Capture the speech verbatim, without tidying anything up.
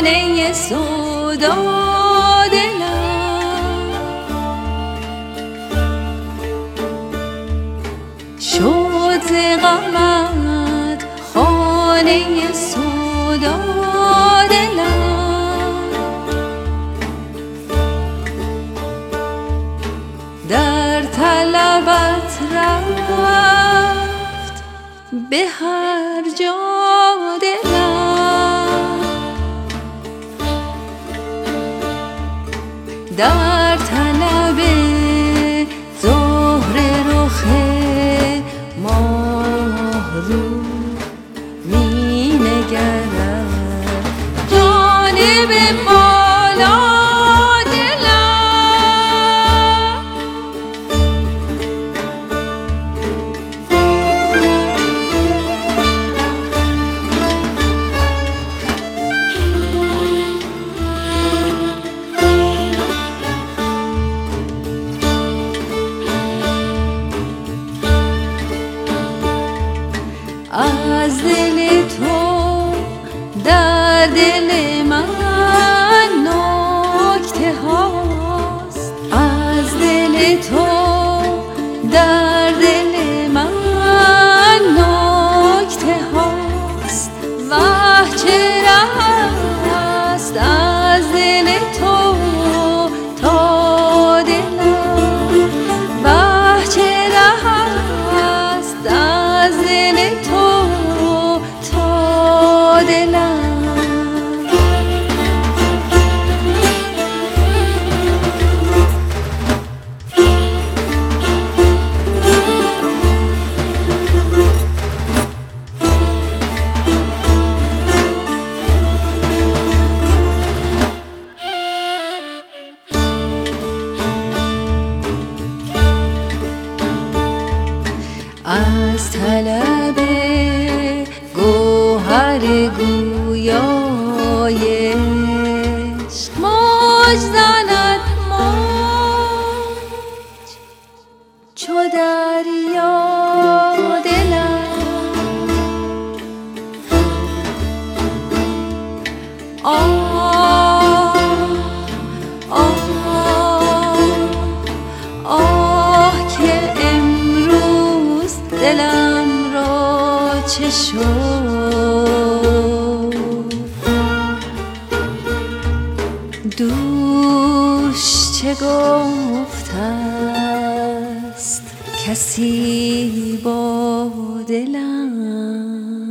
خانه سودا دلم شد ز غمت خانه سودا دلم در طلبت رفت به هر جا دلم در طلب زهر رخ ماه رو می نگرد جانب بالا دلم از دل تو در دل من نکته هاست از دل تو در دل من نکته هاست وه چه ره است از دل تو تا دلم وه چه ره است از دل تو تا دلم از طلب گوهر گویای عشق موج زند موج چو دریا دلم آه آه آه که امروز دلم را چه شد دوش چه گفته است کسی با دلم